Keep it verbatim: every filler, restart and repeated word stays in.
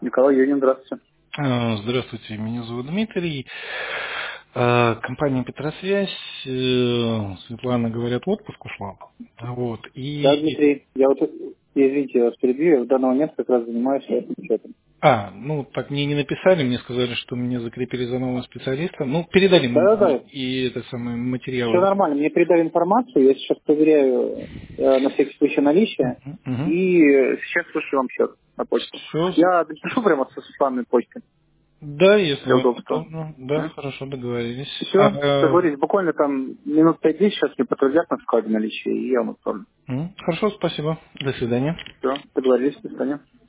Николай Юнин, здравствуйте. А, Здравствуйте, меня зовут Дмитрий. А, Компания Петросвязь. э, Светлана, говорят, в отпуск ушла. Вот. Да, И, Дмитрий, я вот, извините, я вас перебью, я в данный момент как раз занимаюсь этим счетом. а, ну, так мне не написали, мне сказали, что меня закрепили за нового специалиста. Ну, передали мне и, Да-да-да, и это самые все материалы. нормально, мне передали информацию, я сейчас проверяю э, на всякий случай наличие, и э, сейчас слушаю вам счет на почту. Все. Я напишу прямо со Светланой почты Да, если для вам удобства. удобно. Да, хорошо, договорились. Все, А, договорились, буквально там минут пять-десять сейчас мне подтвердят на складе наличие, и я вам отправлю. м, хорошо, спасибо. До свидания. Все, договорились, до свидания.